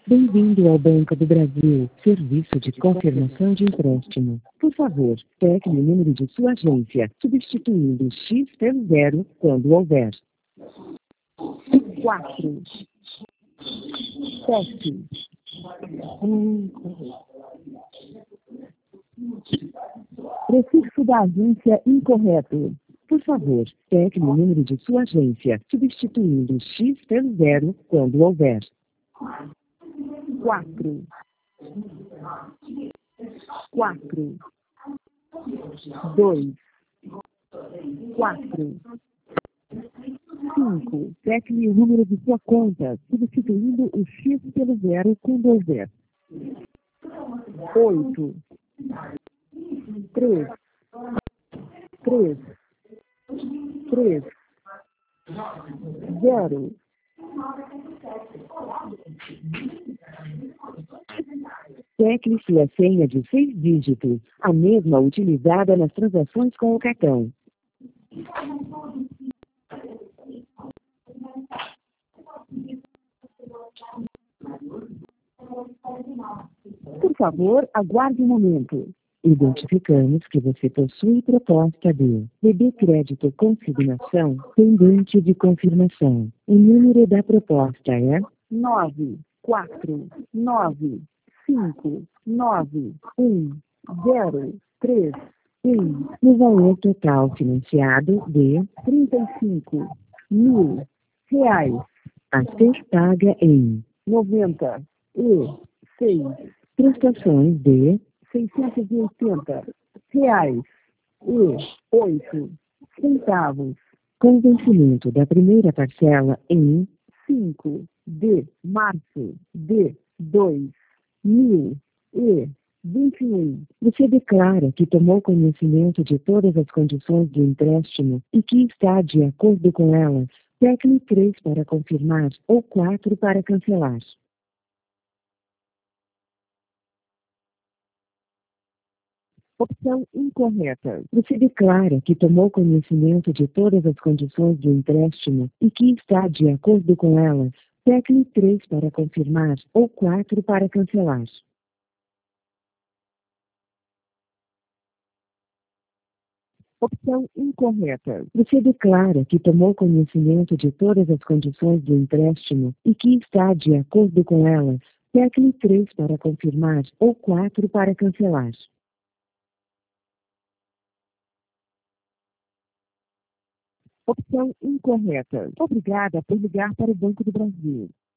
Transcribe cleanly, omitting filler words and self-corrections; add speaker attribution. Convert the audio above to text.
Speaker 1: Bem-vindo ao Banco do Brasil, serviço de confirmação de empréstimo. Por favor, tecle o número de sua agência, substituindo o X pelo 0 quando houver. 4, 7, 1. Prefixo da agência incorreto. Por favor, tecle o número de sua agência, substituindo o X pelo 0 quando houver. 4, 4, 2, 4, 5. Tecle o número de sua conta, substituindo o X pelo 0 quando houver. 8, 3, 3, 3, 0. Tecle sua senha de 6 dígitos, a mesma utilizada nas transações com o cartão. Por favor, aguarde um momento. Identificamos que você possui proposta de BB Crédito Consignação pendente de confirmação. O número da proposta é 9, 4, 9, 5, 9, 1, 0, 3, 1. No valor total financiado de R$ 35.000. A ser paga em 96 prestações de R$ 680,08. Com vencimento da primeira parcela em 5 de março de 2021. Você declara que tomou conhecimento de todas as condições do empréstimo e que está de acordo com elas. Tecle 3 para confirmar ou 4 para cancelar. Opção incorreta. Você declara que tomou conhecimento de todas as condições do empréstimo e que está de acordo com elas. Tecle 3 para confirmar ou 4 para cancelar. Opção incorreta. Você declara que tomou conhecimento de todas as condições do empréstimo e que está de acordo com elas. Tecle 3 para confirmar ou 4 para cancelar. Opção incorreta. Obrigada por ligar para o Banco do Brasil.